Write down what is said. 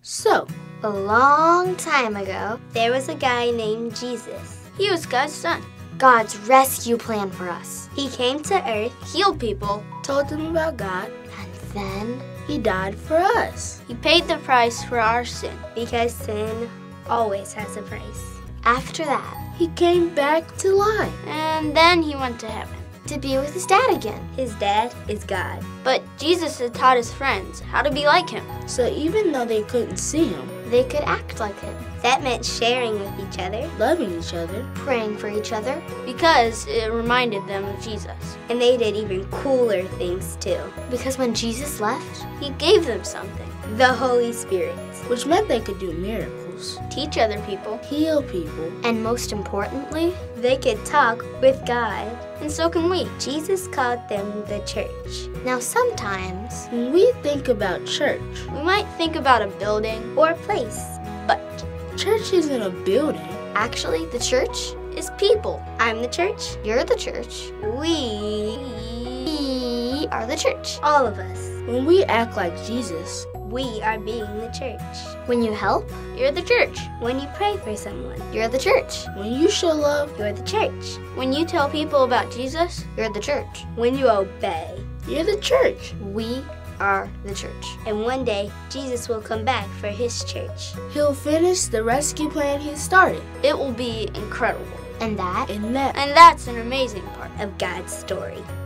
So, A long time ago, there was a guy named Jesus. He was God's son. God's rescue plan for us. He came to earth, Healed people. told them about God. and then, He died for us. He paid the price for our sin. because sin always has a price. After that, He came back to life. And then he went to heaven. to be with his dad again. His dad is God. But Jesus had taught his friends how to be like him. So even though they couldn't see him, They could act like him. That meant sharing with each other, loving each other, praying for each other, Because it reminded them of Jesus. and they did even cooler things too. Because when Jesus left, He gave them something. the Holy Spirit, which meant they could do miracles, Teach other people. heal people. and most importantly, they could talk with God. And so can we. Jesus called them the church. Now sometimes, When we think about church, We might think about a building, or place, but church isn't a building. actually the church, it's people. I'm the church, you're the church, We we are the church. All of us. When we act like Jesus, We are being the church. When you help, You're the church. when you pray for someone, you're the church. when you show love, You're the church. When you tell people about Jesus, You're the church. When you obey, you're the church. we are the church. And one day, Jesus will come back for his church. He'll finish the rescue plan he started. it will be incredible. And that And that And that's an amazing part. of God's story.